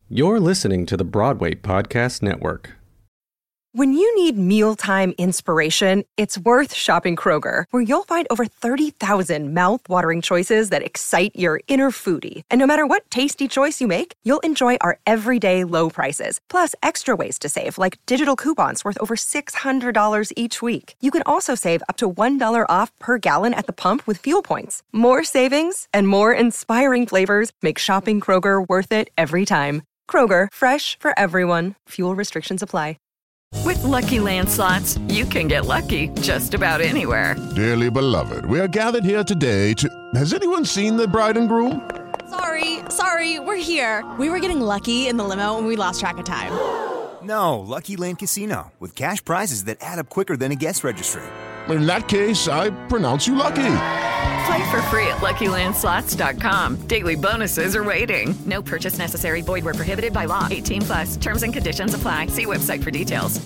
You're listening to the Broadway Podcast Network. When you need mealtime inspiration, it's worth shopping Kroger, where you'll find over 30,000 mouth-watering choices that excite your inner foodie. And no matter what tasty choice you make, you'll enjoy our everyday low prices, plus extra ways to save, like digital coupons worth over $600 each week. You can also save up to $1 off per gallon at the pump with fuel points. More savings and more inspiring flavors make shopping Kroger worth it every time. Kroger, fresh for everyone. Fuel restrictions apply. With Lucky Land Slots, you can get lucky just about anywhere. Dearly beloved, we are gathered here today to... Has anyone seen the bride and groom? Sorry, we're here. We were getting lucky in the limo and we lost track of time. No, Lucky Land Casino, with cash prizes that add up quicker than a guest registry. In that case, I pronounce you lucky. Play for free at LuckyLandSlots.com. Daily bonuses are waiting. No purchase necessary. Void where prohibited by law. 18+. Terms and conditions apply. See website for details.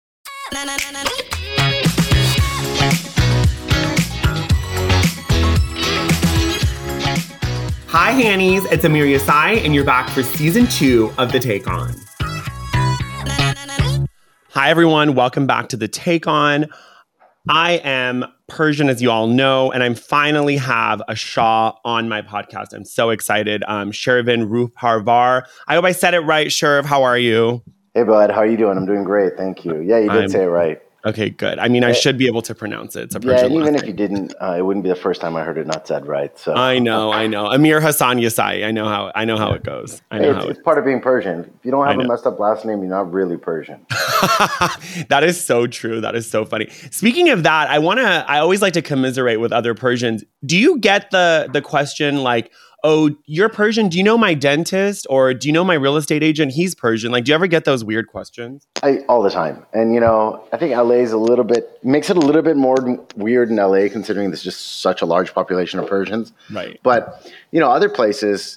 Hi, Hannies. It's Amir Yasai, and you're back for Season 2 of The Take On. Hi, everyone. Welcome back to The Take On. I am Persian, as you all know, and I finally have a Shah on my podcast. I'm so excited. Shervin Ruparvar. I hope I said it right. Sherv, how are you? Hey, bud. How are you doing? I'm doing great. Thank you. Yeah, you did say it right. Okay, good. I mean, I should be able to pronounce it. It's a Persian and even last if you didn't, it wouldn't be the first time I heard it not said right. So I know. Amir Hassan Yasai. I know how it goes. It's part of being Persian. If you don't have a messed up last name, you're not really Persian. That is so true. That is so funny. Speaking of that, I always like to commiserate with other Persians. Do you get the question like, oh, you're Persian? Do you know my dentist? Or do you know my real estate agent? He's Persian. Like, do you ever get those weird questions? All the time. And, I think LA is makes it a little bit more weird in LA, considering there's just such a large population of Persians. Right. But, other places,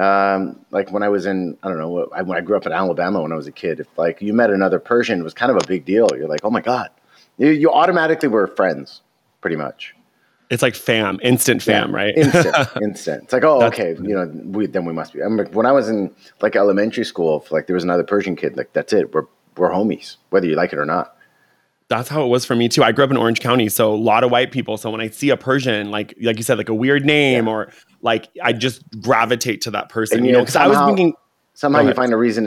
like when I was in, when I grew up in Alabama when I was a kid, if like you met another Persian, it was kind of a big deal. You're like, oh my God. You automatically were friends, pretty much. It's like instant fam, right? Instant. It's like, oh, okay, then we must be. I mean, when I was in like elementary school, if, like there was another Persian kid, like that's it. We're homies, whether you like it or not. That's how it was for me too. I grew up in Orange County, so a lot of white people. So when I see a Persian, like you said, like a weird name or like, I just gravitate to that person. Because I was thinking somehow you find a reason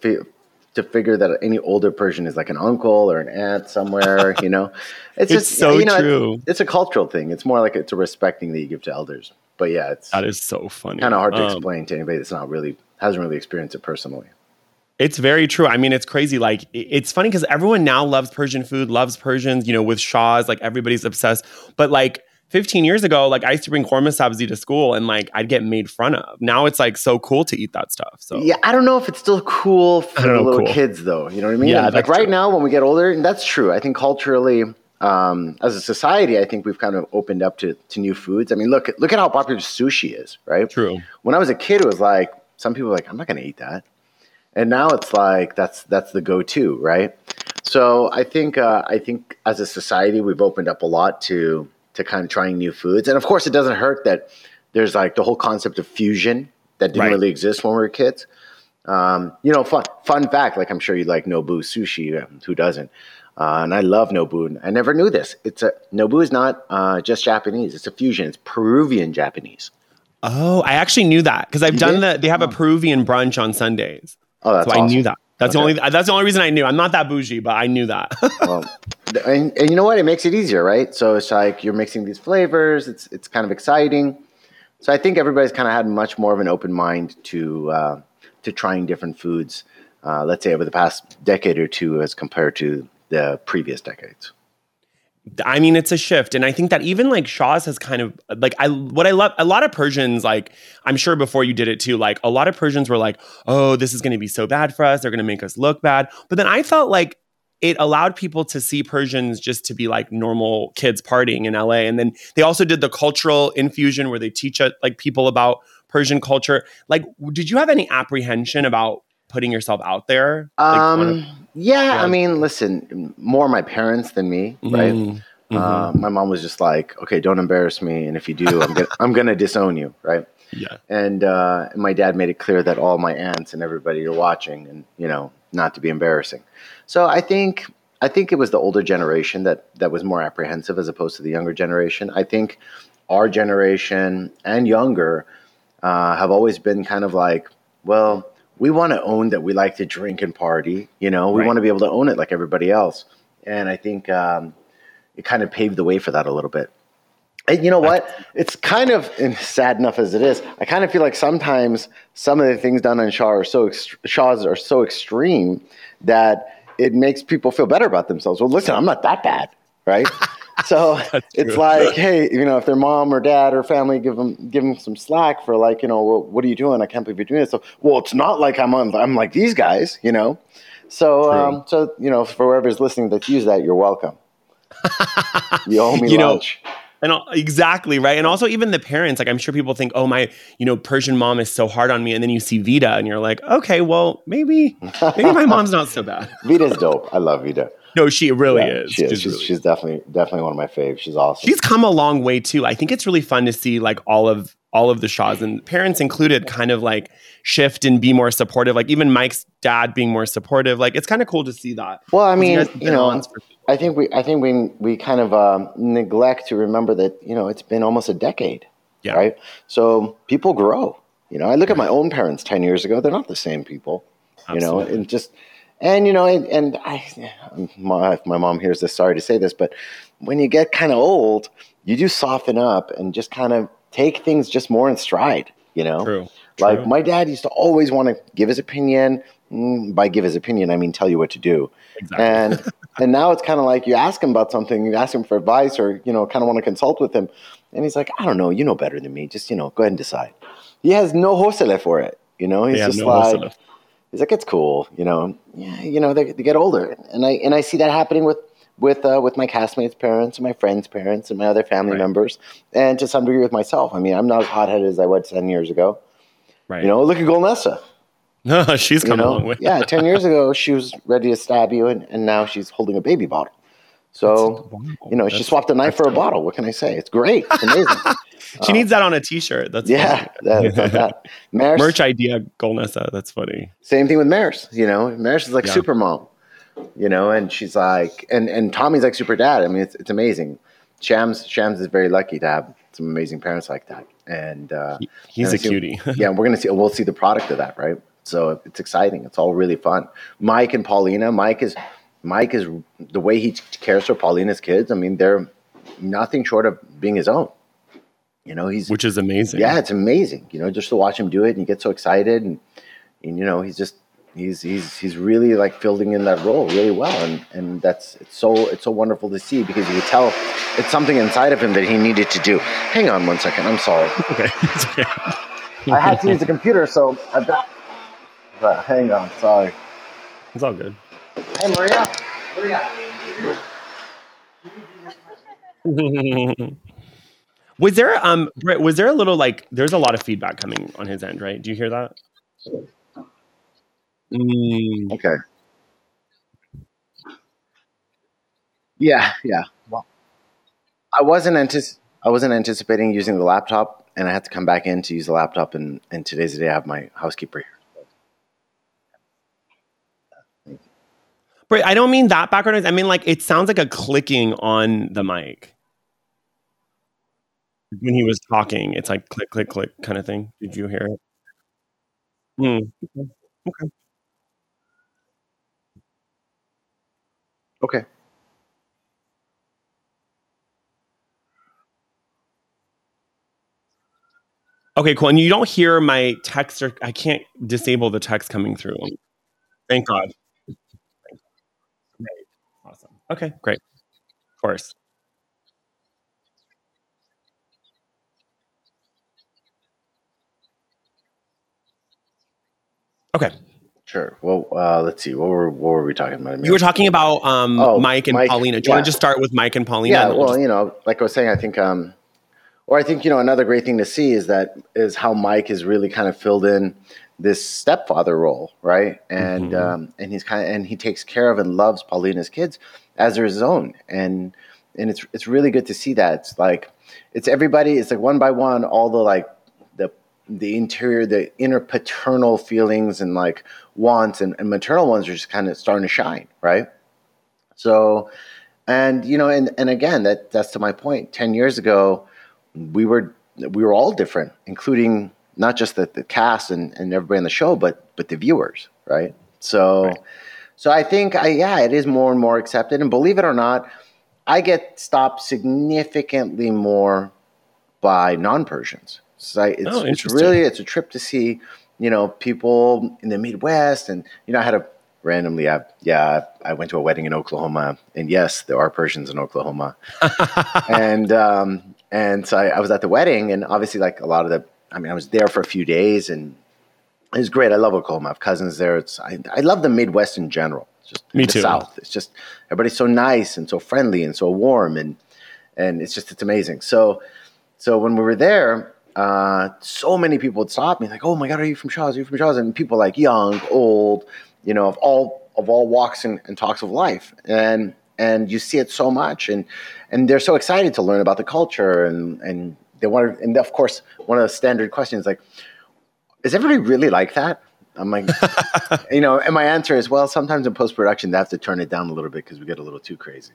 to figure that any older Persian is like an uncle or an aunt somewhere, It's just so true. It's a cultural thing. It's more like it's a respecting that you give to elders. But yeah, that is so funny. Kind of hard to explain to anybody that's hasn't really experienced it personally. It's very true. I mean, it's crazy. Like, it's funny because everyone now loves Persian food, loves Persians, with Shahs, like everybody's obsessed. But like 15 years ago, like I used to bring korma sabzi to school and like I'd get made fun of. Now it's like so cool to eat that stuff. So yeah, I don't know if it's still cool for the little kids though. You know what I mean? Yeah, like right now when we get older, and that's true. I think culturally, as a society, I think we've kind of opened up to new foods. I mean, look at how popular sushi is, right? True. When I was a kid, it was like some people were like, I'm not going to eat that, and now it's like that's the go-to, right? So I think as a society, we've opened up a lot to kind of trying new foods. And of course, it doesn't hurt that there's like the whole concept of fusion that didn't really exist when we were kids. Fun fact, like I'm sure you like Nobu sushi. Who doesn't? And I love Nobu. I never knew this. Nobu is not just Japanese. It's a fusion. It's Peruvian Japanese. Oh, I actually knew that because I've done they have a Peruvian brunch on Sundays. Oh, that's awesome. I knew that. That's the only reason I knew. I'm not that bougie, but I knew that. Well, and you know what? It makes it easier, right? So it's like you're mixing these flavors. It's kind of exciting. So I think everybody's kind of had much more of an open mind to trying different foods. Let's say over the past decade or two, as compared to the previous decades. I mean, it's a shift. And I think that even like Shah's has kind of like, what I love, a lot of Persians, like, I'm sure before you did it too, like a lot of Persians were like, oh, this is going to be so bad for us. They're going to make us look bad. But then I felt like it allowed people to see Persians just to be like normal kids partying in LA. And then they also did the cultural infusion where they teach like people about Persian culture. Like, did you have any apprehension about putting yourself out there? Yeah, I mean, listen, more my parents than me, right? Mm-hmm. My mom was just like, okay, don't embarrass me. And if you do, I'm gonna disown you, right? Yeah. And my dad made it clear that all my aunts and everybody are watching, and not to be embarrassing. So I think it was the older generation that was more apprehensive as opposed to the younger generation. I think our generation and younger have always been kind of like, well, we want to own that we like to drink and party. We want to be able to own it like everybody else. And I think it kind of paved the way for that a little bit. And you know what? It's kind of, and sad enough as it is, I kind of feel like sometimes some of the things done on Shaw's are so extreme that it makes people feel better about themselves. Well, listen, I'm not that bad, right? So it's like, hey, if their mom or dad or family give them some slack for like, well, what are you doing? I can't believe you're doing this. So, well, it's not like I'm like these guys, So, for whoever's listening that's used that, you're welcome. You owe me lunch. And exactly, right? And also even the parents, like I'm sure people think, oh, my, Persian mom is so hard on me. And then you see Vida and you're like, okay, well, maybe my mom's not so bad. Vida's dope. I love Vida. No, she really is. She's definitely one of my faves. She's awesome. She's come a long way too. I think it's really fun to see like all of the Shaws, and parents included, kind of like shift and be more supportive. Like even Mike's dad being more supportive. Like it's kind of cool to see that. Well, I mean, I think we kind of neglect to remember that it's been almost a decade, right? So people grow. I look at my own parents 10 years ago; they're not the same people. Absolutely. And just. And, if my mom hears this, sorry to say this, but when you get kind of old, you do soften up and just kind of take things just more in stride, True. Like my dad used to always want to give his opinion. By give his opinion, I mean tell you what to do. Exactly. And now it's kind of like you ask him about something, you ask him for advice or, kind of want to consult with him. And he's like, I don't know, you know better than me. Just, go ahead and decide. He has no hosele for it. He's just no like... Hosele. He's like, it's cool, they get older. And I see that happening with my castmates' parents and my friends' parents and my other family members. And to some degree with myself. I mean, I'm not as hot-headed as I was 10 years ago. Right. Look at Golnessa. No, she's come a long way. Yeah, 10 years ago, she was ready to stab you, and now she's holding a baby bottle. So, she swapped a knife for a bottle. What can I say? It's great. It's amazing. She needs that on a T-shirt. That's funny. That. Maris, merch idea, Golnessa. That's funny. Same thing with Maris. Maris is like super mom. And she's like, and Tommy's like super dad. I mean, it's amazing. Shams is very lucky to have some amazing parents like that. And he's a cutie. Yeah, we'll see the product of that, right? So it's exciting. It's all really fun. Mike and Paulina. Mike is the way he cares for Paulina's kids. I mean, they're nothing short of being his own. Which is amazing. Yeah, it's amazing. Just to watch him do it, and you get so excited, and he's really like filling in that role really well, and it's so wonderful to see, because you can tell it's something inside of him that he needed to do. Hang on one second, I'm sorry. Okay, it's okay. I had to use the computer, so I've got. But hang on, sorry. It's all good. Hey Maria, what do you got? Was there a little like there's a lot of feedback coming on his end, right? Do you hear that? Okay. Yeah. Well, I wasn't anticipating using the laptop, and I had to come back in to use the laptop, and today's the day I have my housekeeper here. But I don't mean that background noise. I mean like it sounds like a clicking on the mic. When he was talking, it's like click, click, click kind of thing. Did you hear it? Okay. Okay, cool. And you don't hear my text, or I can't disable the text coming through. Thank God. Great. Awesome. Okay, great. Of course. Okay. Sure. Well, let's see. What were we talking about? You were talking about Mike and Paulina. Do you want to just start with Mike and Paulina? Yeah. Well, like I was saying, I think, another great thing to see is how Mike has really kind of filled in this stepfather role, right? And and he takes care of and loves Paulina's kids as his own, and it's really good to see that. It's like it's everybody. It's like one by one, all the the inner paternal feelings and like wants and maternal ones are just kind of starting to shine, right? So, and and again, that's to my point. 10 years ago, we were all different, including not just the cast and everybody on the show, but the viewers, right? So, So I think, it is more and more accepted. And believe it or not, I get stopped significantly more by non-Persians. So it's a trip to see, people in the Midwest. And, I had I went to a wedding in Oklahoma. And yes, there are Persians in Oklahoma. and so I was at the wedding, and obviously like I was there for a few days, and it was great. I love Oklahoma. I have cousins there. I love the Midwest in general. Me too. South. It's just everybody's so nice and so friendly and so warm, and it's amazing. So when we were there, so many people would stop me like, "Oh my God, are you from Shaw's? Are you from Shaw's?" And people like young, old, of all walks and talks of life, and you see it so much, and they're so excited to learn about the culture, and they want to, and of course, one of the standard questions like, is everybody really like that? I'm like, and my answer is, well, sometimes in post-production, they have to turn it down a little bit because we get a little too crazy.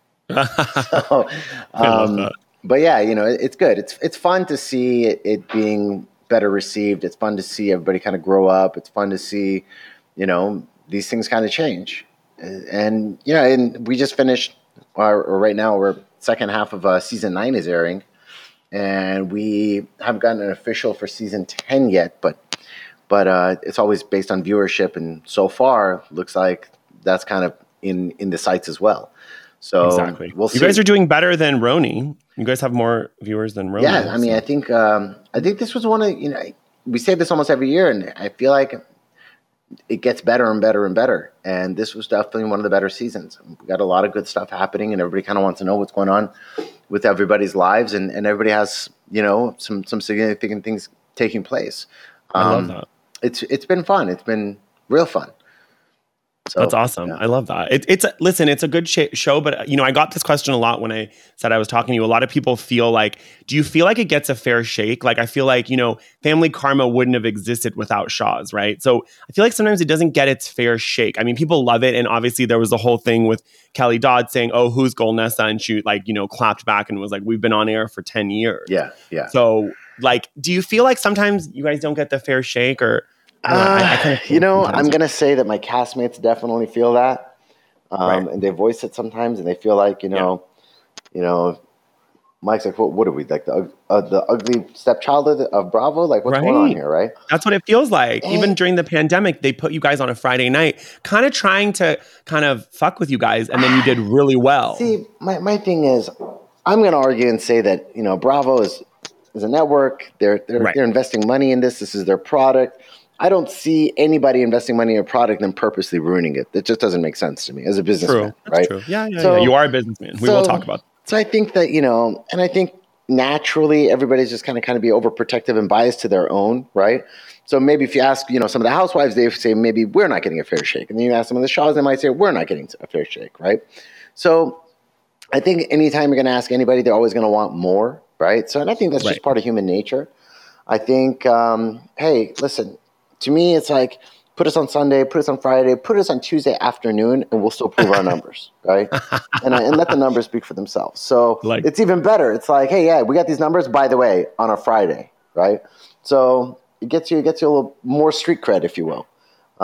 But yeah, it's good. It's fun to see it being better received. It's fun to see everybody kind of grow up. It's fun to see, these things kind of change. And we just finished, or right now we're second half of season 9 is airing. And we haven't gotten an official for season 10 yet, but it's always based on viewership, and so far looks like that's kind of in the sights as well. So exactly. We'll see. You guys are doing better than Roni. You guys have more viewers than Roni. Yeah, I mean, I think this was one of we say this almost every year, and I feel like it gets better and better and better. And this was definitely one of the better seasons. We got a lot of good stuff happening, and everybody kind of wants to know what's going on with everybody's lives, and everybody has, some significant things taking place. I love that. It's been fun. It's been real fun. So, that's awesome. Yeah. I love that. It's a good show, but I got this question a lot when I said I was talking to you. A lot of people feel like, do you feel like it gets a fair shake? Like I feel like, Family Karma wouldn't have existed without Shaw's, right? So I feel like sometimes it doesn't get its fair shake. I mean, people love it. And obviously there was the whole thing with Kelly Dodd saying, "Oh, who's Golnesa?" And she clapped back and was like, "We've been on air for 10 years." Yeah. Yeah. So like, do you feel like sometimes you guys don't get the fair shake, or I'm going to say that my castmates definitely feel that. And they voice it sometimes, and they feel like, Mike's like, what are we, like the ugly stepchild of Bravo? Like, what's going on here, right? That's what it feels like. Even during the pandemic, they put you guys on a Friday night, kind of trying to kind of fuck with you guys, and then you did really well. See, my thing is, I'm going to argue and say that, Bravo is a network. They're investing money in this. This is their product. I don't see anybody investing money in a product and purposely ruining it. It just doesn't make sense to me as a businessman, right? True. Yeah. You are a businessman. We will talk about that. So I think that, and I think naturally everybody's just kind of be overprotective and biased to their own, right? So maybe if you ask, some of the housewives, they say maybe we're not getting a fair shake. And then you ask some of the Shaws, they might say we're not getting a fair shake, right? So I think anytime you're going to ask anybody, they're always going to want more, right? So and I think that's just part of human nature. I think, hey, listen, to me, it's like, put us on Sunday, put us on Friday, put us on Tuesday afternoon, and we'll still prove our numbers, right? And let the numbers speak for themselves. So it's even better. It's like, hey, yeah, we got these numbers, by the way, on a Friday, right? So it gets you a little more street cred, if you will.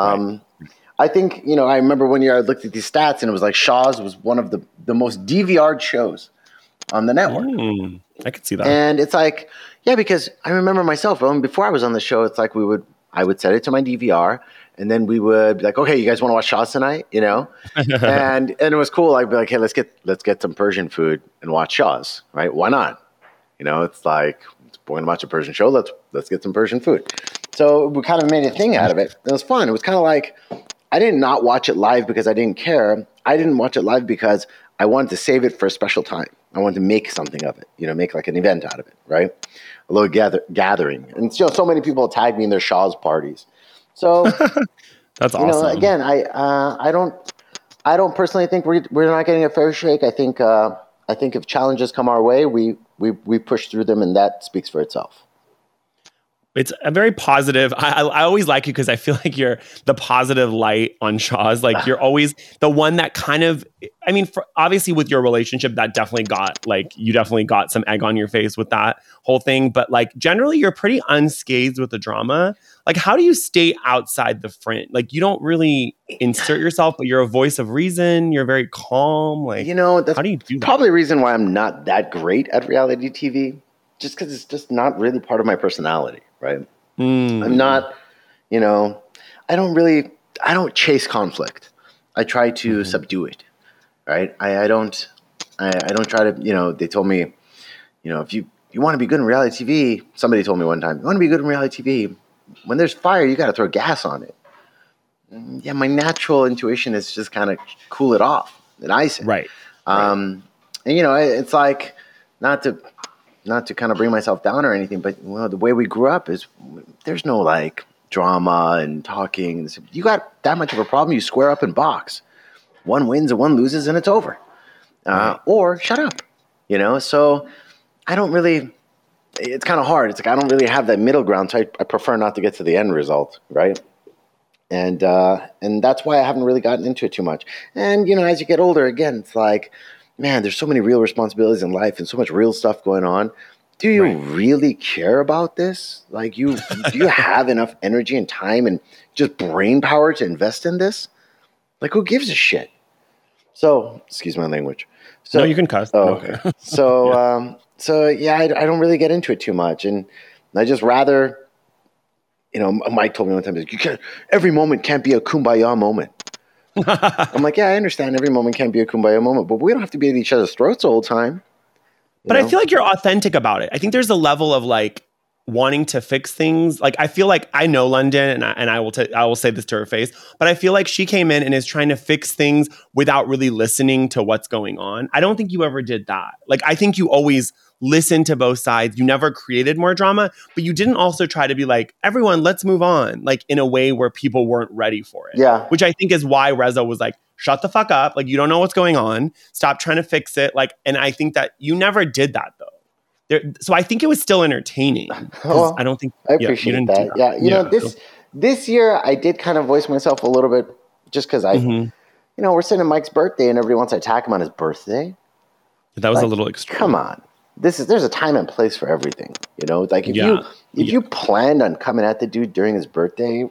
I think, I remember one year I looked at these stats, and it was like Shaw's was one of the most DVR'd shows on the network. I could see that. And it's like, yeah, because I remember myself, before I was on the show, it's like I would set it to my DVR, and then we would be like, okay, you guys want to watch Shaw's tonight? And it was cool. I'd be like, hey, let's get some Persian food and watch Shaw's, right? Why not? It's like, we're going to watch a Persian show. Let's get some Persian food. So we kind of made a thing out of it. It was fun. It was kind of like, I did not watch it live because I didn't care. I didn't watch it live because I wanted to save it for a special time. I wanted to make something of it, make like an event out of it, right? A little gathering. And so many people tag me in their Shaw's parties. So that's awesome. Again, I don't personally think we're not getting a fair shake. I think if challenges come our way, we push through them, and that speaks for itself. It's a very positive. I always like you because I feel like you're the positive light on Shaw's. Like you're always the one that kind of, I mean, obviously with your relationship, that definitely got like, you definitely got some egg on your face with that whole thing. But like generally you're pretty unscathed with the drama. Like how do you stay outside the front? Like you don't really insert yourself, but you're a voice of reason. You're very calm. Like, That's how do you do that? Probably the reason why I'm not that great at reality TV. Just because it's just not really part of my personality, right? I'm not, I don't chase conflict. I try to subdue it, right? I don't try to, they told me, if you want to be good in reality TV, somebody told me one time, you want to be good in reality TV, when there's fire, you got to throw gas on it. Yeah, my natural intuition is just kind of cool it off and ice it. Right. And, it's like, not to kind of bring myself down or anything, but the way we grew up is there's no like drama and talking. You got that much of a problem, you square up and box. One wins and one loses and it's over. Or shut up, So I don't really, it's kind of hard. It's like I don't really have that middle ground, so I prefer not to get to the end result, right? And that's why I haven't really gotten into it too much. And, as you get older, again, it's like, man, there's so many real responsibilities in life and so much real stuff going on. Do you really care about this? Like, do you have enough energy and time and just brain power to invest in this? Like, who gives a shit? So, excuse my language. So, no, you can cuss. Oh, okay. So, I don't really get into it too much. And I just rather, Mike told me one time, every moment can't be a kumbaya moment. I'm like, yeah, I understand every moment can't be a kumbaya moment, but we don't have to be at each other's throats the whole time. But I feel like you're authentic about it. I think there's a level of like wanting to fix things. Like I feel like I know London, and I will say this to her face, but I feel like she came in and is trying to fix things without really listening to what's going on. I don't think you ever did that. Like I think you always listened to both sides. You never created more drama, but you didn't also try to be like, everyone, let's move on, like in a way where people weren't ready for it. Yeah. Which I think is why Reza was like, shut the fuck up. Like, you don't know what's going on. Stop trying to fix it. Like, and I think that you never did that though. So I think it was still entertaining. Well, I don't think I appreciate that. Yeah. This year I did kind of voice myself a little bit just because we're sitting at Mike's birthday and everybody wants to attack him on his birthday. That was a little extreme. Come on. There's a time and place for everything, Like if you planned on coming at the dude during his birthday,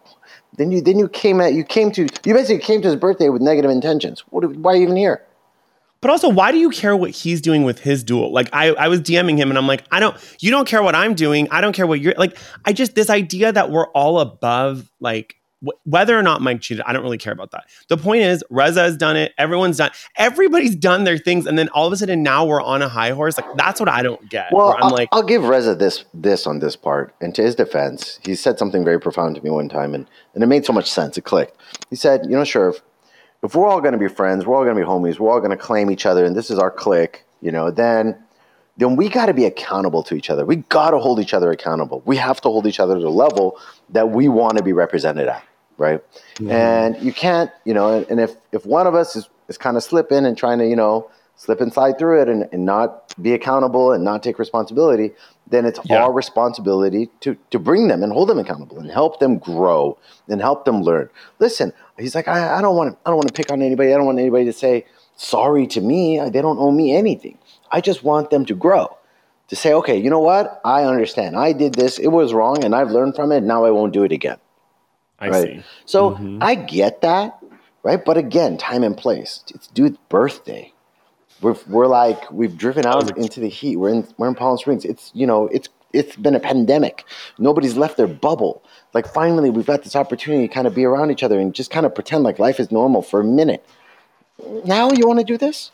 then you basically came to his birthday with negative intentions. Why are you even here? But also, why do you care what he's doing with his duel? Like I was DMing him and I'm like, you don't care what I'm doing. I don't care what you're like. This idea that we're all above, like whether or not Mike cheated, I don't really care about that. The point is, Reza has done it. Everybody's done their things. And then all of a sudden now we're on a high horse. Like that's what I don't get. Well, I'll give Reza this on this part. And to his defense, he said something very profound to me one time and it made so much sense. It clicked. He said, sure, if we're all going to be friends, we're all going to be homies, we're all going to claim each other and this is our clique, then we got to be accountable to each other. We got to hold each other accountable. We have to hold each other to the level that we want to be represented at. Right. Mm-hmm. And you can't, and if one of us is kind of slipping and trying to, slip and slide through it and not be accountable and not take responsibility, then it's our responsibility to bring them and hold them accountable and help them grow and help them learn. Listen, he's like, I don't want to pick on anybody. I don't want anybody to say sorry to me. They don't owe me anything. I just want them to grow, to say, okay, you know what? I understand. I did this. It was wrong and I've learned from it. Now I won't do it again. I see. So I get that, right? But again, time and place. It's dude's birthday. We've driven out into the heat. We're in Palm Springs. It's been a pandemic. Nobody's left their bubble. Like finally, we've got this opportunity to kind of be around each other and just kind of pretend like life is normal for a minute. Now you want to do this,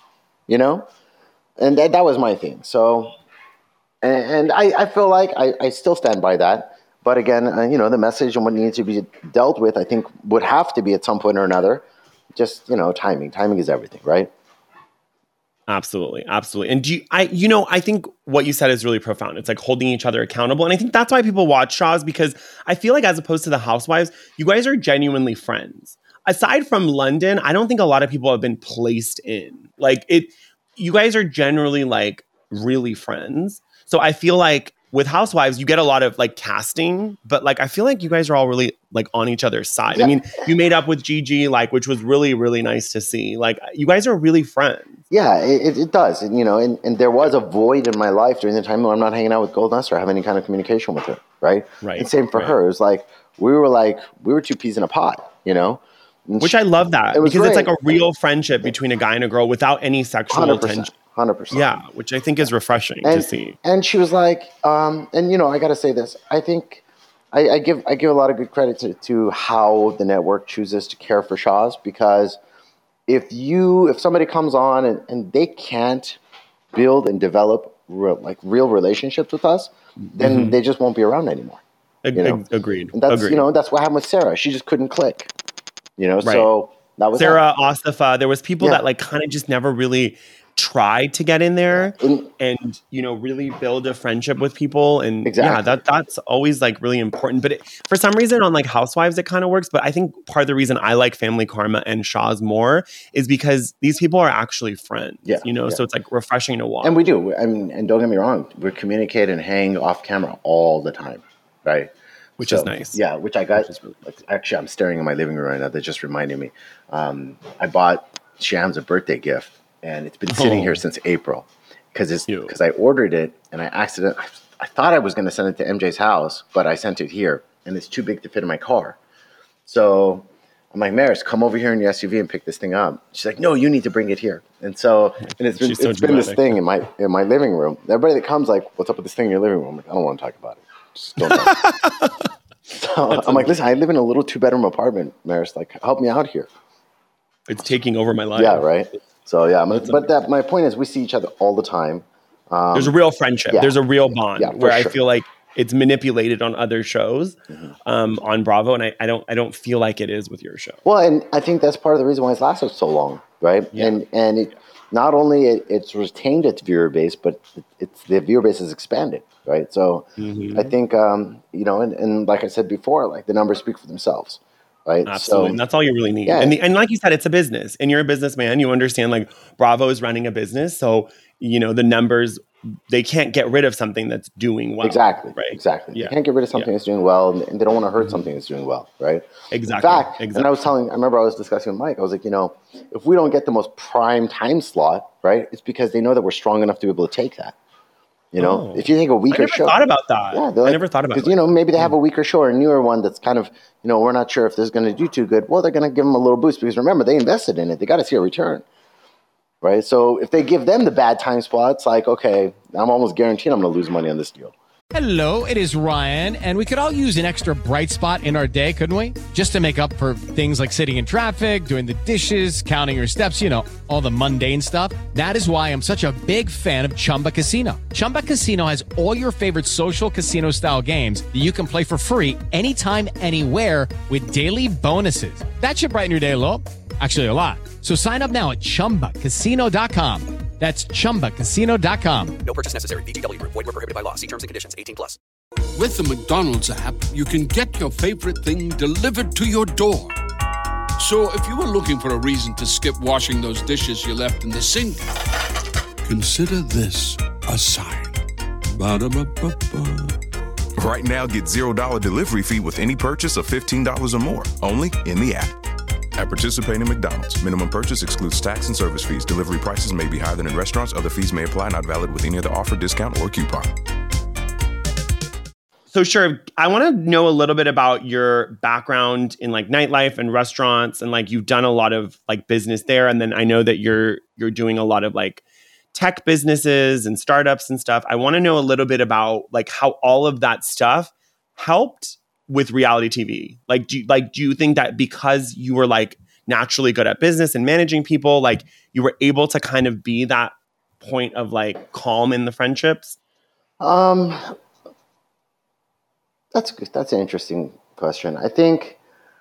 And that was my thing. So, and I feel like I still stand by that. But again, the message and what needs to be dealt with, I think, would have to be at some point or another. Just, timing. Timing is everything, right? Absolutely. Absolutely. And I think what you said is really profound. It's like holding each other accountable. And I think that's why people watch Shaw's, because I feel like as opposed to the Housewives, you guys are genuinely friends. Aside from London, I don't think a lot of people have been placed in. Like you guys are generally like really friends. So I feel like with Housewives, you get a lot of like casting, but like I feel like you guys are all really like on each other's side. I mean, you made up with Gigi, like, which was really, really nice to see. Like, you guys are really friends. Yeah, it does. And, you know, and there was a void in my life during the time when I'm not hanging out with Golden or having any kind of communication with her, right? Right. And same for her. It was like we were two peas in a pod, you know? And which I love that because great. It's like a real friendship between a guy and a girl without any sexual 100%, tension. 100%. Yeah, which I think is refreshing to see. And she was like, and you know, I got to say this. I think I give a lot of good credit to how the network chooses to care for Shahs, because if somebody comes on and they can't build and develop real relationships with us, then they just won't be around anymore. You know? Agreed. And that's Agreed. You know, that's what happened with Sarah. She just couldn't click. You know, Right. so that was Sarah, Asafa. There was people that like kind of just never really tried to get in there and you know, really build a friendship with people. And that's always like really important. But for some reason on like Housewives, it kind of works. But I think part of the reason I like Family Karma and Shahs more is because these people are actually friends. Yeah, you know, so it's like refreshing to watch. And we do. I mean, and don't get me wrong, we communicate and hang off camera all the time, right? Which is nice. Yeah, which I got. Actually, I'm staring in my living room right now. That just reminded me. I bought Shams a birthday gift, and it's been sitting here since April because I ordered it and I thought I was going to send it to MJ's house, but I sent it here, and it's too big to fit in my car. So I'm like, Maris, come over here in your SUV and pick this thing up. She's like, no, you need to bring it here. And so, and it's been this thing in my living room. Everybody that comes like, what's up with this thing in your living room? I'm like, I don't want to talk about it. Just don't talk. So I'm like, listen, I live in a little 2-bedroom apartment, Maris. Like, help me out here. It's taking over my life. Yeah, right. So yeah, but my point is, we see each other all the time. There's a real friendship. Yeah. There's a real bond where sure. I feel like it's manipulated on other shows, on Bravo, and I don't feel like it is with your show. Well, and I think that's part of the reason why it's lasted so long, right? Yeah. And it not only it's retained its viewer base, but the viewer base has expanded, right? So I think you know, and like I said before, like the numbers speak for themselves. Right. Absolutely. So, and that's all you really need. Yeah. And like you said, it's a business and you're a businessman. You understand like Bravo is running a business. So, you know, the numbers, they can't get rid of something that's doing well. Exactly. Right. Exactly. Yeah. They can't get rid of something that's doing well, and they don't want to hurt something that's doing well. Right. Exactly. In fact, and I remember I was discussing with Mike, I was like, you know, if we don't get the most prime time slot, right, it's because they know that we're strong enough to be able to take that. You know, if you take a weaker show. I never thought about that. Yeah, I never thought about it. Because, you know, maybe they have a weaker show or a newer one that's kind of, you know, we're not sure if this is going to do too good. Well, they're going to give them a little boost because remember, they invested in it. They got to see a return. Right. So if they give them the bad time spot, it's like, okay, I'm almost guaranteed I'm going to lose money on this deal. Hello, it is Ryan, and we could all use an extra bright spot in our day, couldn't we? Just to make up for things like sitting in traffic, doing the dishes, counting your steps, you know, all the mundane stuff. That is why I'm such a big fan of Chumba Casino. Chumba Casino has all your favorite social casino-style games that you can play for free anytime, anywhere with daily bonuses. That should brighten your day a little. Actually, a lot. So sign up now at ChumbaCasino.com. That's ChumbaCasino.com. No purchase necessary. VGW Group. Void where prohibited by law. See terms and conditions. 18+. With the McDonald's app, you can get your favorite thing delivered to your door. So if you were looking for a reason to skip washing those dishes you left in the sink, consider this a sign. Ba-da-ba-ba-ba. Right now, get $0 delivery fee with any purchase of $15 or more. Only in the app. At participating McDonald's, minimum purchase excludes tax and service fees. Delivery prices may be higher than in restaurants. Other fees may apply. Not valid with any other offer, discount, or coupon. So sure, I want to know a little bit about your background in like nightlife and restaurants, and like you've done a lot of like business there. And then I know that you're doing a lot of like tech businesses and startups and stuff. I want to know a little bit about like how all of that stuff helped with reality TV. Like, do you think that because you were like naturally good at business and managing people, like you were able to kind of be that point of like calm in the friendships? That's good. That's an interesting question. I think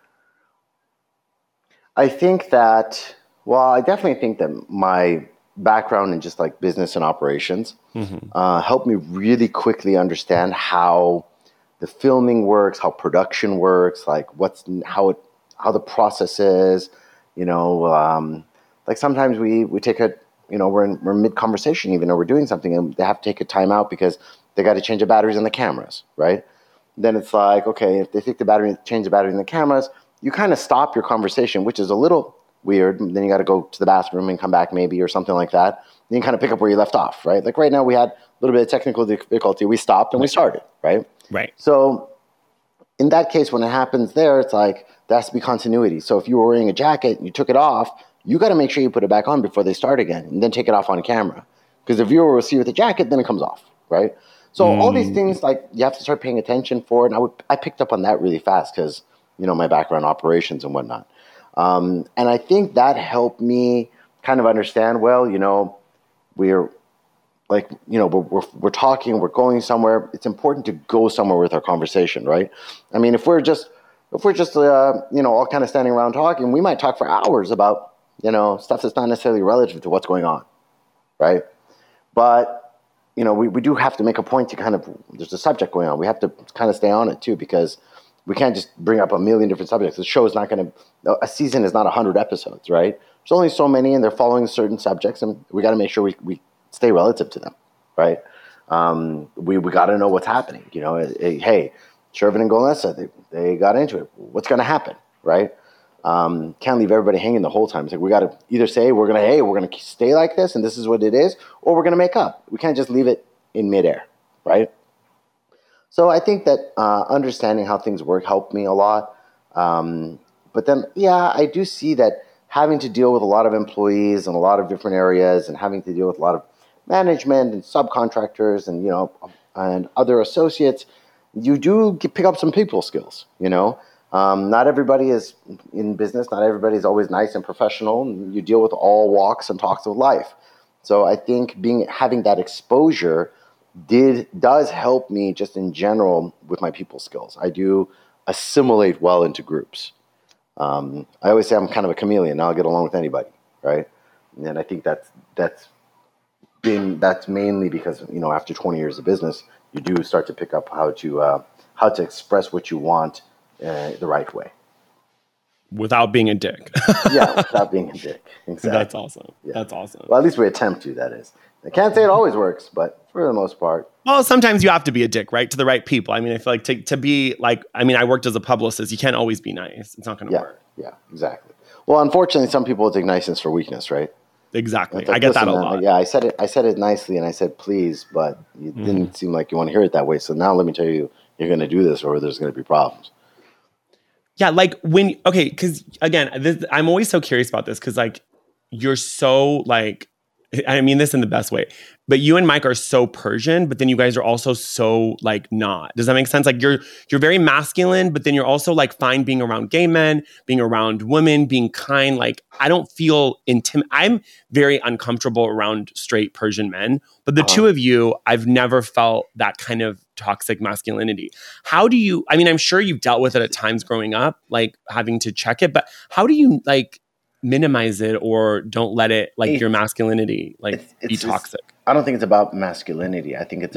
that, well, I definitely think that my background in just like business and operations helped me really quickly understand how the filming works, how production works, like how the process is, you know, like sometimes we take we're mid conversation even, or we're doing something and they have to take a time out because they got to change the batteries in the cameras, right? Then it's like, okay, if they change the battery in the cameras, you kind of stop your conversation, which is a little weird. Then you got to go to the bathroom and come back maybe or something like that. Then you kind of pick up where you left off, right? Like right now we had a little bit of technical difficulty. We stopped and we started, right? Right. So in that case, when it happens there, it's like there has to be continuity. So if you were wearing a jacket and you took it off, you got to make sure you put it back on before they start again and then take it off on camera. Because the viewer will see you with the jacket, then it comes off, right? So all these things, like, you have to start paying attention for it. And I picked up on that really fast because, you know, my background operations and whatnot. And I think that helped me kind of understand, well, you know, we're like, you know, we're talking, we're going somewhere. It's important to go somewhere with our conversation, right? I mean, if we're just you know, all kind of standing around talking, we might talk for hours about, you know, stuff that's not necessarily relative to what's going on, right? But you know, we do have to make a point to kind of, there's a subject going on. We have to kind of stay on it too, because we can't just bring up a million different subjects. The show is not going to, a season is not 100 episodes, right? There's only so many and they're following certain subjects and we got to make sure we stay relative to them, right? We got to know what's happening. You know, hey, Shervin and Golnessa, they got into it. What's going to happen, right? Can't leave everybody hanging the whole time. It's like we got to either say we're going to stay like this and this is what it is, or we're going to make up. We can't just leave it in midair, right? So I think that understanding how things work helped me a lot. But then, yeah, I do see that having to deal with a lot of employees in a lot of different areas and having to deal with a lot of management and subcontractors and, you know, and other associates, you do pick up some people skills, you know. Not everybody is in business. Not everybody is always nice and professional. You deal with all walks and talks of life. So I think having that exposure does help me just in general with my people skills. I do assimilate well into groups. I always say I'm kind of a chameleon. I'll get along with anybody, right? And I think that's mainly because, you know, after 20 years of business, you do start to pick up how to express what you want the right way. Without being a dick. Yeah, without being a dick. Exactly. That's awesome. Yeah. That's awesome. Well, at least we attempt to, that is. I can't say it always works, but for the most part. Well, sometimes you have to be a dick, right? To the right people. I mean, I feel like to be like, I mean, I worked as a publicist. You can't always be nice. It's not going to work. Yeah, exactly. Well, unfortunately, some people take niceness for weakness, right? Exactly. Like, I get that a lot. Yeah, I said it nicely and I said, please, but you didn't seem like you want to hear it that way. So now let me tell you, you're going to do this or there's going to be problems. Yeah, like because again, I'm always so curious about this because like you're so like, I mean this in the best way, but you and Mike are so Persian, but then you guys are also so like not. Does that make sense? Like you're very masculine, but then you're also like fine being around gay men, being around women, being kind. Like I don't feel I'm very uncomfortable around straight Persian men, but the two of you, I've never felt that kind of toxic masculinity. How do you, I mean, I'm sure you've dealt with it at times growing up, like having to check it, but how do you like minimize it or don't let it like your masculinity be toxic? I don't think it's about masculinity. I think it's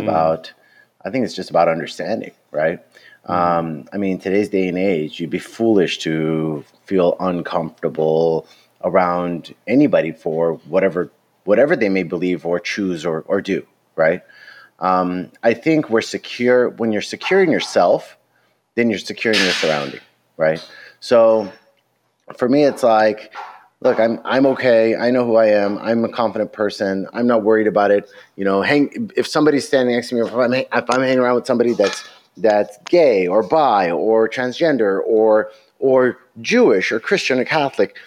just about understanding, right? I mean, today's day and age, you'd be foolish to feel uncomfortable around anybody for whatever they may believe or choose or do, right? I think when you're secure in yourself, then you're secure in your surrounding, right? So for me, it's like, look, I'm okay. I know who I am. I'm a confident person. I'm not worried about it. You know, if somebody's standing next to me, if I'm hanging around with somebody that's gay or bi or transgender or Jewish or Christian or Catholic,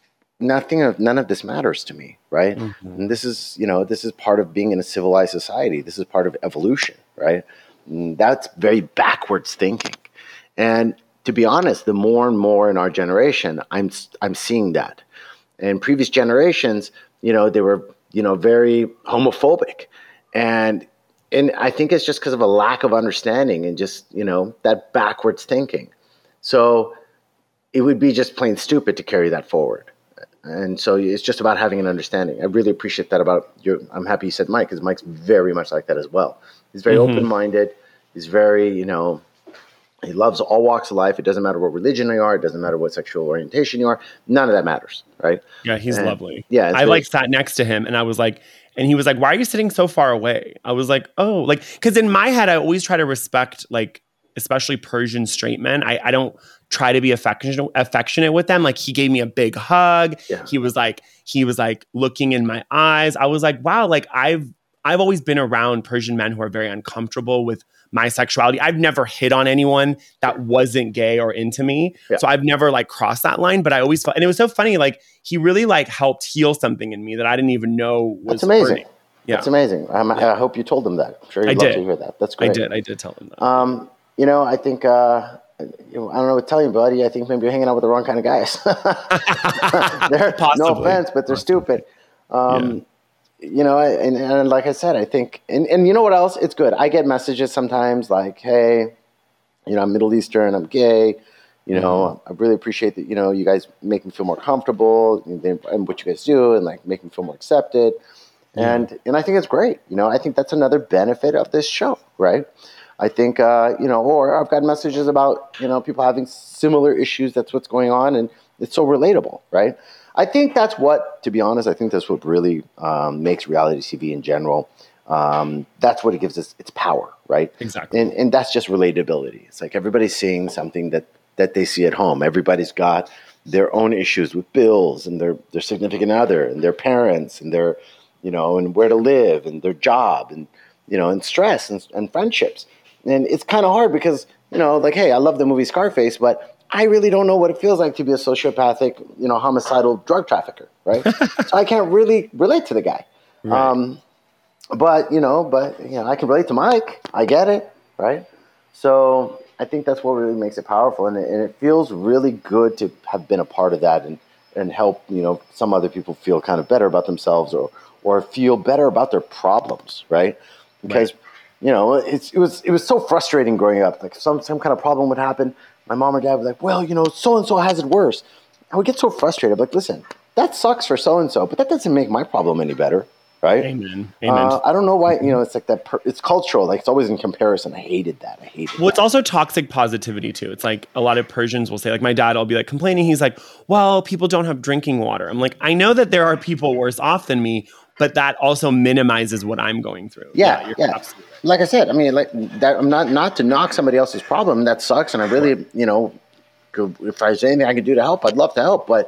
none of this matters to me, right? Mm-hmm. And this is part of being in a civilized society. This is part of evolution, right? And that's very backwards thinking. And to be honest, the more and more in our generation, I'm seeing that. In previous generations, you know, they were, you know, very homophobic. And I think it's just because of a lack of understanding and just, you know, that backwards thinking. So it would be just plain stupid to carry that forward. And so it's just about having an understanding. I really appreciate that about you. I'm happy you said Mike, because Mike's very much like that as well. He's very open-minded. He's very, you know, He loves all walks of life. It doesn't matter what religion you are. It doesn't matter what sexual orientation you are. None of that matters, right? Yeah, he's lovely. Yeah, I like sat next to him and I was like, and he was like, why are you sitting so far away? I was like, oh, like, because in my head, I always try to respect, like, especially Persian straight men. I don't try to be affectionate with them. Like, he gave me a big hug. Yeah. He was like looking in my eyes. I was like, wow, like I've always been around Persian men who are very uncomfortable with my sexuality. I've never hit on anyone that wasn't gay or into me. Yeah. So I've never like crossed that line, but I always felt, and it was so funny. Like, he really like helped heal something in me that I didn't even know was That's amazing. Hurting. Yeah. That's amazing. I hope you told him that. I'm sure he'd love to hear that. That's great. I did tell him that. You know, I think, I don't know what to tell you, buddy. I think maybe you're hanging out with the wrong kind of guys. No offense, but they're stupid. You know, and like I said, I think, and you know what else? It's good. I get messages sometimes like, hey, you know, I'm Middle Eastern, I'm gay. You know, I really appreciate that, you know, you guys make me feel more comfortable and what you guys do and like make me feel more accepted. And I think it's great. You know, I think that's another benefit of this show, right? I think, you know, or I've got messages about, you know, people having similar issues. That's what's going on. And it's so relatable, right? I think that's what, to be honest, I think that's what really makes reality TV in general. That's what it gives us its power, right? Exactly. And that's just relatability. It's like everybody's seeing something that they see at home. Everybody's got their own issues with bills and their significant other and their parents and their, you know, and where to live and their job and, you know, and stress and friendships. And it's kind of hard because, you know, like, hey, I love the movie Scarface, but I really don't know what it feels like to be a sociopathic, you know, homicidal drug trafficker, right? So I can't really relate to the guy. Right. But I can relate to Mike. I get it, right? So I think that's what really makes it powerful. And it feels really good to have been a part of that and help, you know, some other people feel kind of better about themselves or feel better about their problems, right? Because, you know, it was so frustrating growing up. Like some kind of problem would happen. My mom or dad would be like, well, you know, so-and-so has it worse. I would get so frustrated. Like, listen, that sucks for so-and-so, but that doesn't make my problem any better, right? Amen. I don't know why, you know, it's like that. It's cultural. Like, it's always in comparison. I hated that. Well, it's also toxic positivity, too. It's like a lot of Persians will say, like, my dad will be like complaining. He's like, well, people don't have drinking water. I'm like, I know that there are people worse off than me, but that also minimizes what I'm going through. Yeah. You're absolutely right. Like I said, I mean, like that. I'm not to knock somebody else's problem. That sucks, and I really, you know, if there's anything I can do to help, I'd love to help. But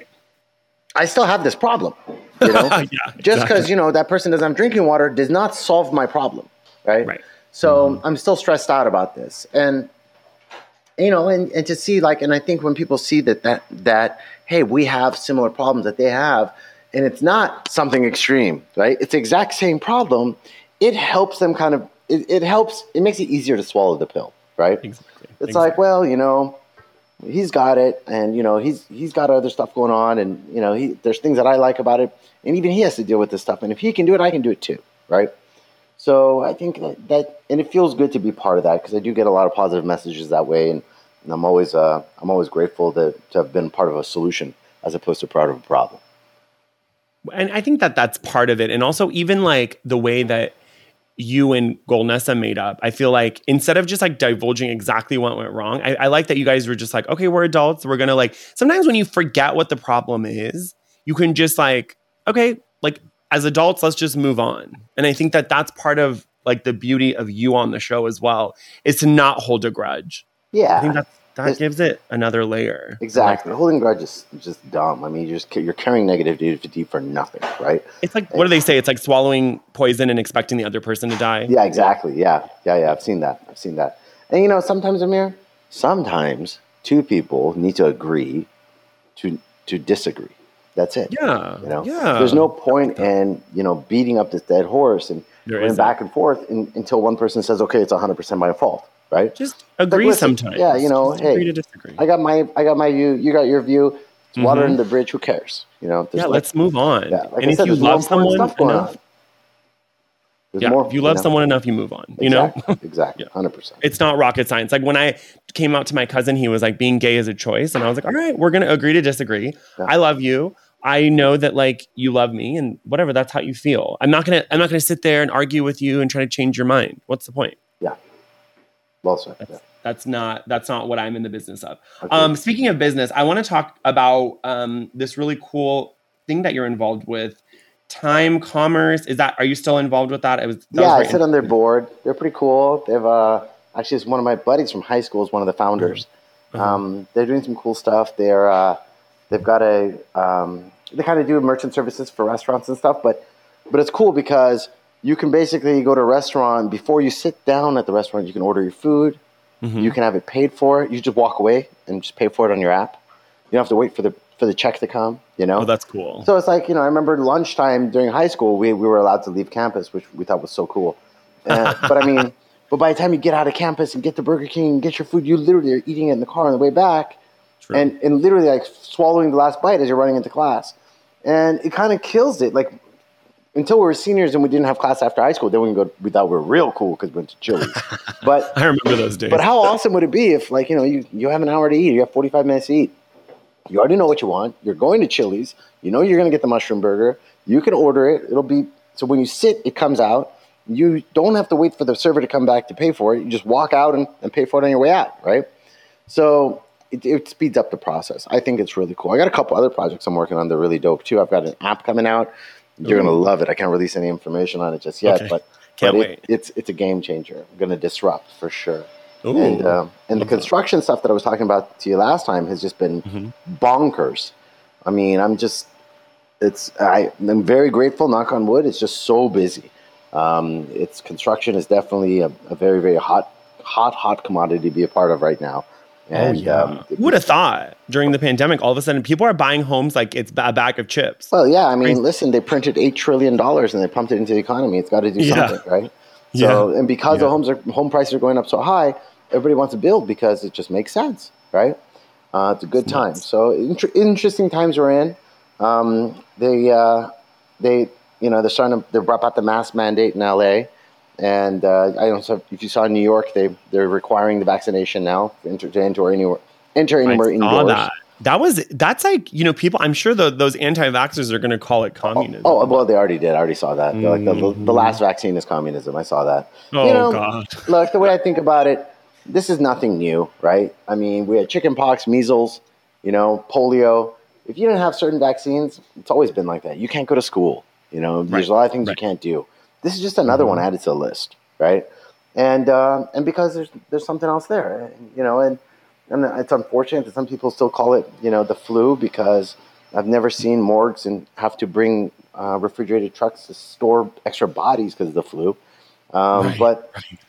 I still have this problem, you know. Just because you know that person doesn't have drinking water does not solve my problem, right? Right. So I'm still stressed out about this, and you know, and to see like, and I think when people see that hey, we have similar problems that they have, and it's not something extreme, right? It's the exact same problem. It helps them kind of, it makes it easier to swallow the pill, right? Exactly. It's like, well, you know, he's got it and, you know, he's got other stuff going on and, you know, there's things that I like about it and even he has to deal with this stuff. And if he can do it, I can do it too, right? So I think that and it feels good to be part of that because I do get a lot of positive messages that way. And I'm always grateful to have been part of a solution as opposed to part of a problem. And I think that that's part of it. And also even like the way that you and Golnesa made up, I feel like instead of just like divulging exactly what went wrong, I like that you guys were just like, okay, we're adults. We're going to like, sometimes when you forget what the problem is, you can just like, okay, like as adults, let's just move on. And I think that that's part of like the beauty of you on the show as well, is to not hold a grudge. Yeah. I think that gives it another layer. Exactly. Holding grudge is just dumb. I mean, you're carrying negativity for nothing, right? It's like, what do they say? It's like swallowing poison and expecting the other person to die. Yeah, exactly. Yeah. I've seen that. And you know, sometimes, Amir, two people need to agree to disagree. That's it. Yeah. You know, yeah. There's no point in, you know, beating up this dead horse and going back and forth until one person says, okay, it's 100% my fault. Right? Just agree sometimes. Yeah, you know, just hey, agree to disagree. I got my view, you got your view. It's water in the bridge, who cares? You know, let's move on. Yeah, like and if you love someone enough, if you love someone enough, you move on. Exactly, you know? Exactly. 100%. It's not rocket science. Like when I came out to my cousin, he was like, being gay is a choice. And I was like, all right, we're gonna agree to disagree. Yeah. I love you. I know that like you love me and whatever, that's how you feel. I'm not gonna sit there and argue with you and try to change your mind. What's the point? Yeah. Well said. Yeah. That's not what I'm in the business of. Okay. Speaking of business, I want to talk about this really cool thing that you're involved with, Time Commerce. Are you still involved with that? I sit on their board. They're pretty cool. They've actually, it's one of my buddies from high school is one of the founders. They're doing some cool stuff. They've got they kind of do merchant services for restaurants and stuff, but it's cool because you can basically go to a restaurant. Before you sit down at the restaurant, you can order your food. You can have it paid for. You just walk away and just pay for it on your app. You don't have to wait for the check to come, Oh, that's cool. So it's like, I remember lunchtime during high school, we were allowed to leave campus, which we thought was so cool. But by the time you get out of campus and get to Burger King and get your food, you literally are eating it in the car on the way back. True. And literally like swallowing the last bite as you're running into class. And it kind of kills it. Like, until we were seniors and we didn't have class after high school, then we thought we were real cool because we went to Chili's. But I remember those days. But how awesome would it be if, like, you have an hour to eat, you have 45 minutes to eat. You already know what you want. You're going to Chili's. You're going to get the mushroom burger. You can order it. So when you sit, it comes out. You don't have to wait for the server to come back to pay for it. You just walk out and pay for it on your way out, right? So it speeds up the process. I think it's really cool. I got a couple other projects I'm working on that are really dope too. I've got an app coming out. You're going to love it. I can't release any information on it just yet, but can't wait. It's a game changer. I'm going to disrupt for sure. Ooh. And the construction stuff that I was talking about to you last time has just been bonkers. I mean, I'm very grateful, knock on wood. It's just so busy. Construction is definitely a very, very hot commodity to be a part of right now. And, who would have thought during the pandemic, all of a sudden people are buying homes like it's a bag of chips? Well, yeah. I mean, listen, they printed $8 trillion and they pumped it into the economy. It's got to do something, right? So, and because the home prices are going up so high, everybody wants to build because it just makes sense, right? It's a good time. So interesting times we're in. They brought out the mask mandate in LA. And I don't know if you saw in New York, they're requiring the vaccination now to enter anywhere indoors. That's like, people, I'm sure those anti-vaxxers are going to call it communism. Oh, well, they already did. I already saw that. They're like the last vaccine is communism. I saw that. Oh, God. Look, the way I think about it, this is nothing new, right? I mean, we had chickenpox, measles, polio. If you didn't have certain vaccines, it's always been like that. You can't go to school. There's a lot of things you can't do. This is just another one added to the list, right? And because there's something else there, and it's unfortunate that some people still call it, the flu, because I've never seen morgues and have to bring refrigerated trucks to store extra bodies because of the flu. But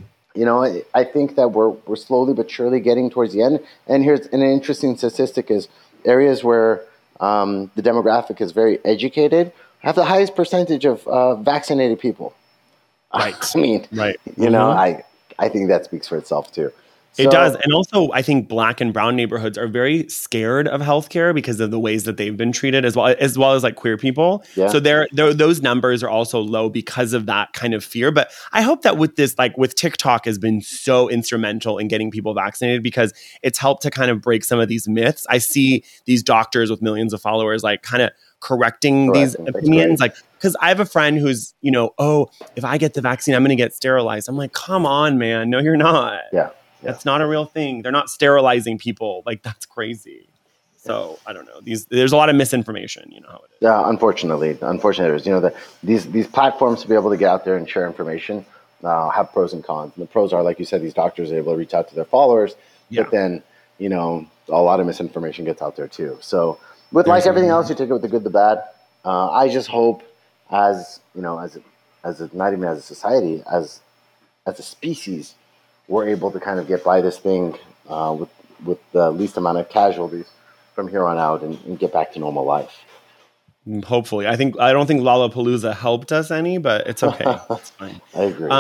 I think that we're slowly but surely getting towards the end. And here's an interesting statistic: is areas where the demographic is very educated have the highest percentage of vaccinated people. Right. I mean, right. I think that speaks for itself too. It does. And also, I think Black and brown neighborhoods are very scared of healthcare because of the ways that they've been treated, as well as like queer people. Yeah. So those numbers are also low because of that kind of fear. But I hope that with this, like with TikTok, has been so instrumental in getting people vaccinated because it's helped to kind of break some of these myths. I see these doctors with millions of followers like kind of correcting these opinions. Like, because I have a friend who's, if I get the vaccine, I'm going to get sterilized. I'm like, come on, man. No, you're not. Yeah. That's not a real thing. They're not sterilizing people. Like, that's crazy. So I don't know. There's a lot of misinformation. You know how it is. Yeah, unfortunately, there's these platforms to be able to get out there and share information have pros and cons. And the pros are, like you said, these doctors are able to reach out to their followers. Yeah. But then a lot of misinformation gets out there too. So with like everything else, you take it with the good, the bad. I just hope, as not even as a society, as a species, we're able to kind of get by this thing with the least amount of casualties from here on out and get back to normal life. Hopefully. I don't think Lollapalooza helped us any, but it's okay. It's fine. I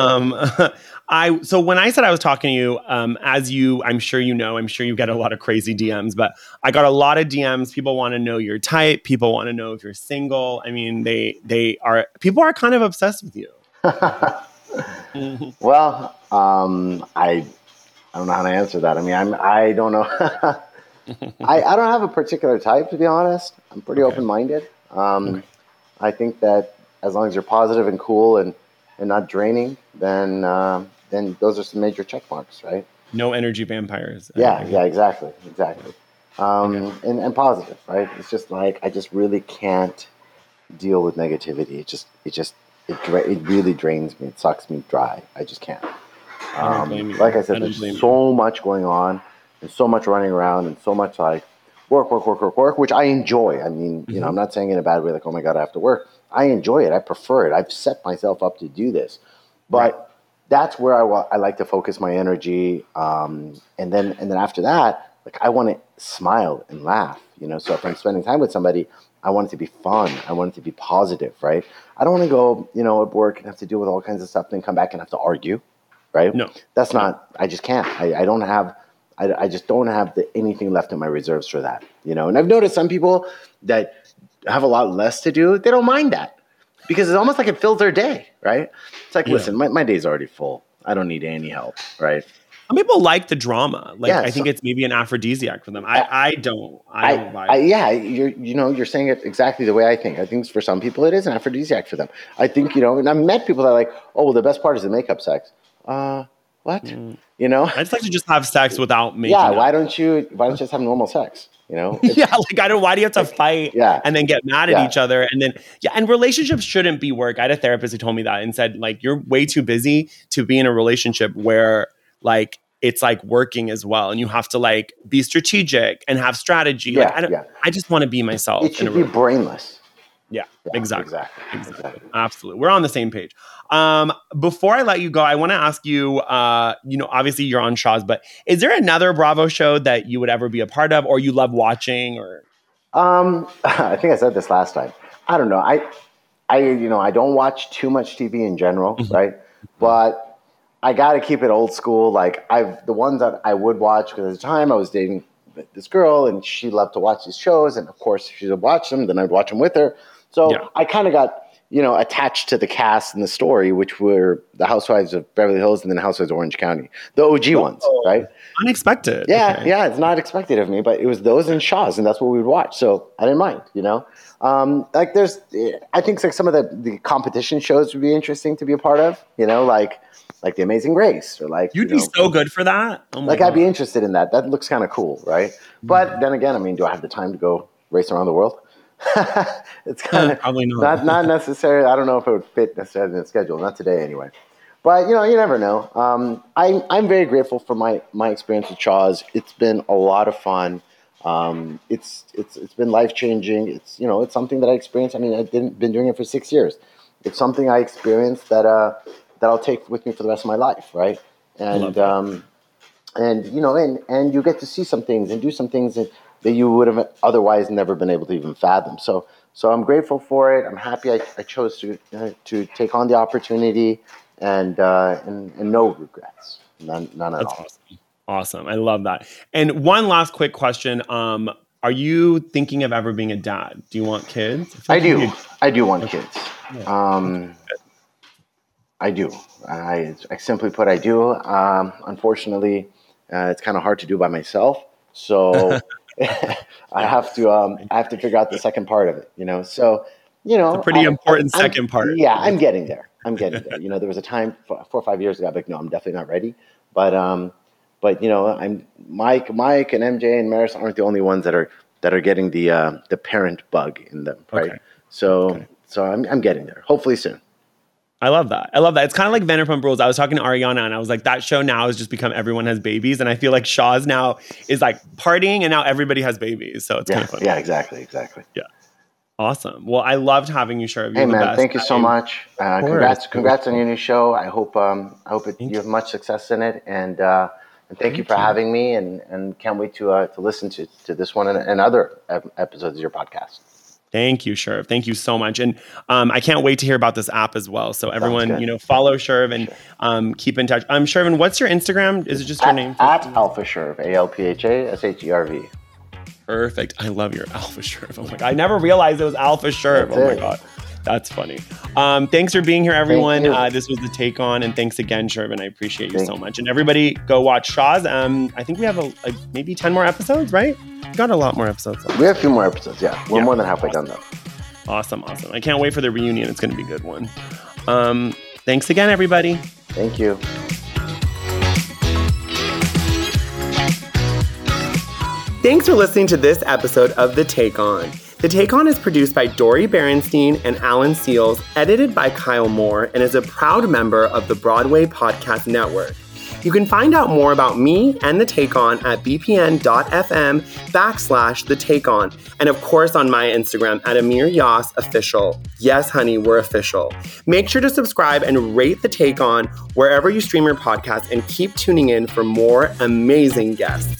agree. So when I said I was talking to you, I'm sure you get a lot of crazy DMs, but I got a lot of DMs. People want to know your type. People want to know if you're single. I mean, people are kind of obsessed with you. Well, I don't know how to answer that. I mean, I don't know. I don't have a particular type, to be honest. I'm pretty open-minded. I think that as long as you're positive and cool and not draining, then those are some major check marks, right? No energy vampires. Yeah, exactly. And positive, right? It's just like I just really can't deal with negativity. It really drains me. It sucks me dry. I just can't. Like I said, there's so much going on and so much running around and so much like work, which I enjoy. I mean, you know, I'm not saying in a bad way, like, oh my God, I have to work. I enjoy it. I prefer it. I've set myself up to do this, but that's where I like to focus my energy. And then after that, like I want to smile and laugh, you know? So if I'm spending time with somebody, I want it to be fun. I want it to be positive, right? I don't want to go, you know, at work and have to deal with all kinds of stuff, then come back and have to argue, right? No. That's not, I just can't. I just don't have anything left in my reserves for that, you know? And I've noticed some people that have a lot less to do, they don't mind that because it's almost like it fills their day, right? It's like, listen, my day's already full. I don't need any help, right? Some people like the drama. Like, I think it's maybe an aphrodisiac for them. I don't you're saying it exactly the way I think. I think for some people it is an aphrodisiac for them. I think, you know, and I've met people that are like, oh, well, the best part is the makeup sex. What? You know? I just like to just have sex without making up. Why don't you just have normal sex? You know? Why do you have to fight and then get mad at each other? And then, and relationships shouldn't be work. I had a therapist who told me that and said, like, you're way too busy to be in a relationship where, like, it's like working as well. And you have to, like, be strategic and have strategy. I just want to be myself. It should be brainless. Yeah, exactly. Absolutely. We're on the same page. Before I let you go, I want to ask you, you know, obviously you're on Shaw's, but is there another Bravo show that you would ever be a part of or you love watching or? I think I said this last time. I don't know. I don't watch too much TV in general, right? But I got to keep it old school. Like the ones that I would watch, because at the time I was dating this girl and she loved to watch these shows. And of course, if she would watch them, then I'd watch them with her. So I kind of got, you know, attached to the cast and the story, which were the Housewives of Beverly Hills and then Housewives of Orange County, the OG ones, right? Unexpected. Yeah, it's not expected of me, but it was those and Shaw's, and that's what we would watch. So I didn't mind, you know. I think like some of the competition shows would be interesting to be a part of, you know, like The Amazing Race or like. You'd be so good for that. Oh my God. I'd be interested in that. That looks kind of cool, right? But then again, I mean, do I have the time to go race around the world? It's kind of probably not necessarily. I don't know if it would fit necessarily in the schedule. Not today, anyway. But you know, you never know. I'm very grateful for my experience with Shaw's. It's been a lot of fun. It's been life changing. It's something that I experienced. I mean, I've been doing it for 6 years. It's something I experienced that I'll take with me for the rest of my life, right? And you know, and you get to see some things and do some things that you would have otherwise never been able to even fathom. So I'm grateful for it. I'm happy I chose to take on the opportunity, and no regrets, none at all. Awesome. I love that. And one last quick question. Are you thinking of ever being a dad? Do you want kids? I do. I do want kids. I do. I simply put, I do. Unfortunately, it's kind of hard to do by myself. So I have to figure out the second part of it, you know? So, you know, it's a pretty important second part. Yeah, I'm getting there. You know, there was a time 4 or 5 years ago, I'm like, no, I'm definitely not ready. But you know, Mike and MJ and Maris aren't the only ones that are getting the parent bug in them, right? Okay. So I'm getting there. Hopefully soon. I love that. It's kind of like Vanderpump Rules. I was talking to Ariana and I was like, that show now has just become everyone has babies, and I feel like Shaw's now is like partying, and now everybody has babies. So it's kind of fun. Yeah, exactly. Yeah. Awesome. Well, I loved having you, Sherv. Hey man, thank you so much. Congrats on your new show. I hope you have much success in it, and thank you for having me, and can't wait to listen to this one and other episodes of your podcast. Thank you, Sherv. Thank you so much. And I can't wait to hear about this app as well. So everyone, you know, follow Sherv and keep in touch. Sherv, what's your Instagram? Is it just your name? At Alpha Sherv, ALPHASHERV. Perfect. I love your Alpha Sherv. Oh my God. I never realized it was Alpha Sherv. Oh my God. That's funny. Thanks for being here, everyone. This was The Take On, and thanks again, Shervin. I appreciate you so much. And everybody, go watch Shaw's. I think we have maybe 10 more episodes, right? We've got a lot more episodes left. We have a few more episodes, yeah. We're more than halfway done, though. Awesome. I can't wait for the reunion. It's going to be a good one. Thanks again, everybody. Thank you. Thanks for listening to this episode of The Take On. The Take On is produced by Dori Berenstein and Alan Seals, edited by Kyle Moore, and is a proud member of the Broadway Podcast Network. You can find out more about me and The Take On at bpn.fm/The Take On, and of course on my Instagram at Amir Yas Official. Yes, honey, we're official. Make sure to subscribe and rate The Take On wherever you stream your podcast, and keep tuning in for more amazing guests.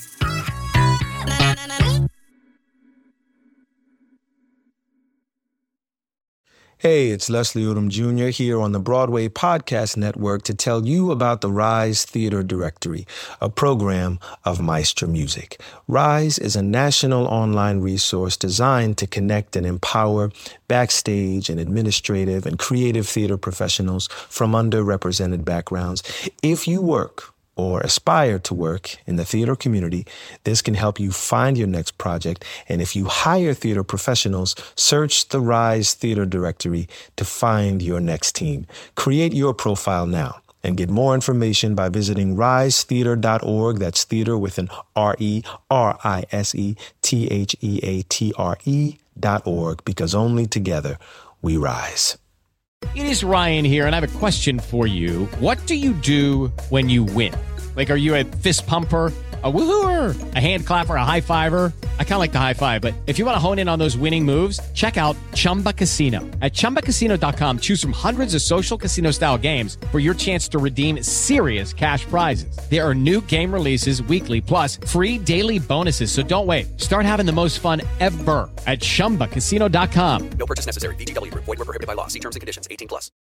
Hey, it's Leslie Odom Jr. here on the Broadway Podcast Network to tell you about the Rise Theater Directory, a program of Maestro Music. Rise is a national online resource designed to connect and empower backstage and administrative and creative theater professionals from underrepresented backgrounds. If you work or aspire to work in the theater community, this can help you find your next project. And if you hire theater professionals, search the Rise Theater Directory to find your next team. Create your profile now and get more information by visiting risetheater.org. That's theater with an RERISETHEATRE.org, because only together we rise. It is Ryan here, and I have a question for you. What do you do when you win? Like, are you a fist pumper, a woo-hooer, a hand clapper, a high-fiver? I kind of like the high-five, but if you want to hone in on those winning moves, check out Chumba Casino. At ChumbaCasino.com, choose from hundreds of social casino-style games for your chance to redeem serious cash prizes. There are new game releases weekly, plus free daily bonuses, so don't wait. Start having the most fun ever at ChumbaCasino.com. No purchase necessary. VGW Group. Void where prohibited by law. See terms and conditions. 18+.